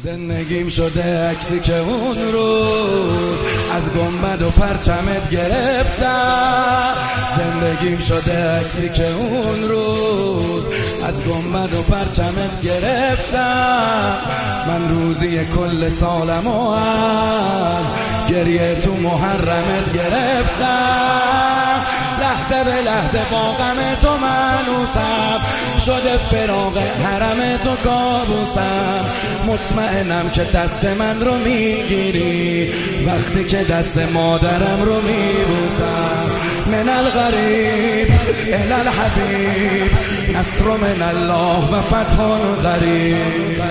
زندگیم شده عکسی که اون روز از گنبد و پرچمت گرفتم. زندگیم شده عکسی که اون روز از گنبد و پرچمت گرفتم. من روزی کل سالمو از گریه تو محرمت گرفتم. لحظه به لحظه با غم تو منوسم، شده فراق حرم تو کابوسم. مطمئنم که دست من رو میگیری وقتی که دست مادرم رو میبوسم. من الغریب الی الحبیب نصر من الله و فتح قریب.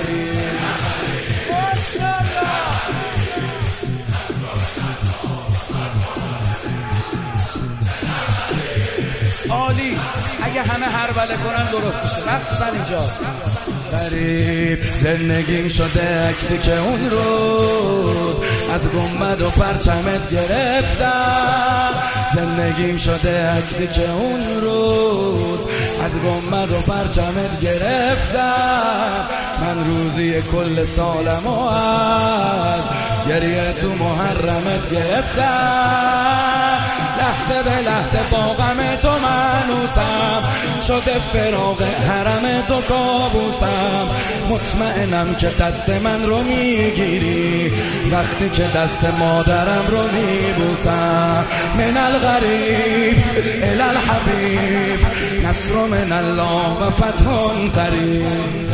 عالی. اگه همه هربله کنن درست میشه، مخصوصا اینجا. غریب زندگیم شده عکسی که اون روز از گنبد و پرچمت گرفتم. زندگیم شده عکسی که اون روز از گنبد و پرچمت گرفتم. من روزی کل سالمو از گریه تو محرمت گرفتم. لحظه به لحظه با غم تو منوسم، شده فراق حرم تو کابوسم. مطمئنم که دست من رو میگیری وقتی که دست مادرم رو میبوسم. من الغریب الی الحبیب نصر من الله و فتح قریب.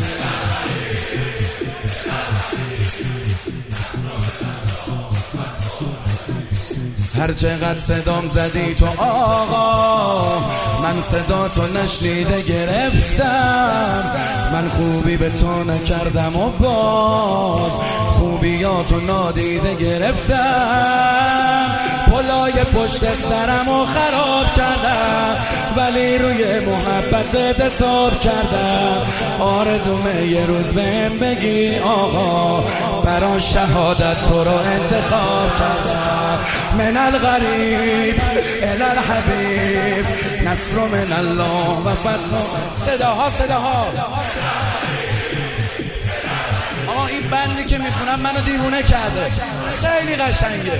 هر چقدر صدام زدی تو آقا، من صدا تو نشنیده گرفتم. من خوبی به تو نکردم و باز خوبیاتو نادیده گرفتم. پلای پشت سرمو خراب کردم ولی روی محبتت حساب کردم. آرزومه یه روز بهم بگی آقا، برای شهادت تو رو انتخاب کردم. من الغریب الی الحبیب نصر من الله و فتح. صداها آقا این بندی که میخونم منو دیوونه کرده، خیلی قشنگه.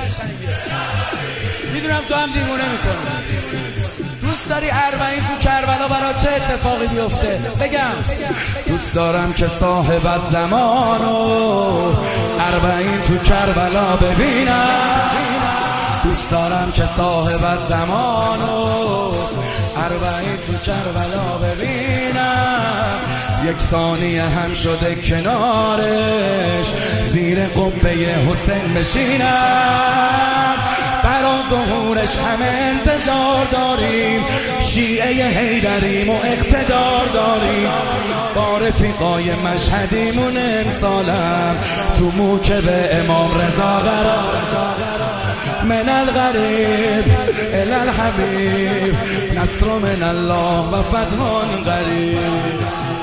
میدونم تو هم دیوونه میکنی. دوست داری اربعین تو کربلا برای چه اتفاقی بیفته؟ بگم دوست دارم که صاحب از زمانو اربعین تو کربلا ببینم. دوست دارم که صاحب از زمانو اربعین تو کربلا ببینم. یک ثانیه هم شده کنارش زیر قبه حسین بشینم. برای ظهورش همه انتظار داریم، شیعه حیدریم و اقتدار داریم. با رفیقای مشهدیمون امسالم تو موکب امام رضا قرار. من الغریب الی الحبیب نصر من الله و فتح قریب.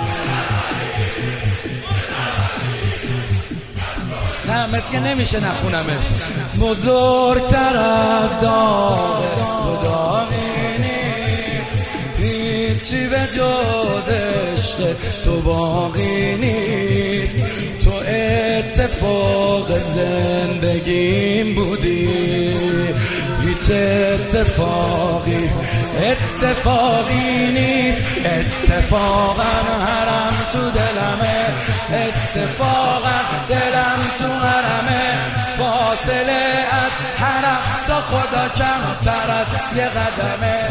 نه مثل که نمیشه نخونمش. بزرگتر از داغ تو داغی نیست، هیچی به جز عشق تو باقی نیست. تو اتفاق زندگیم بودی، هیچ اتفاقی نیست. اتفاقا حرم تو دلمه، اتفاقا دلم تو حرمه. فاصله از حرم تا خدا کمتر از یه قدمه.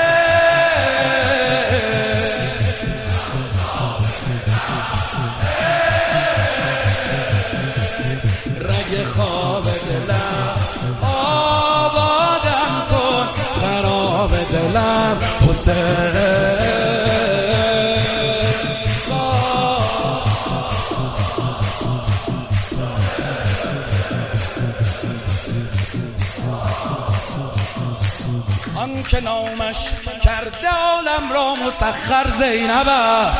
رگ خواب دلم آبادم کن، خراب دلم حسین. آن که نامش کرده عالم را مسخر زینب است.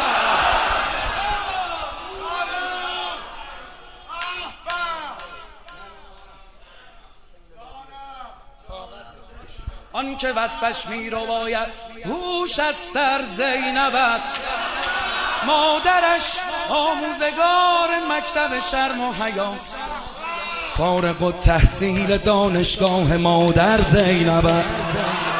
آن که وصفش می رو باید هوش از سر زینب است. مادرش آموزگار مکتب شرم و حیاست، فارغ التحصیل دانشگاه مادر زینب است.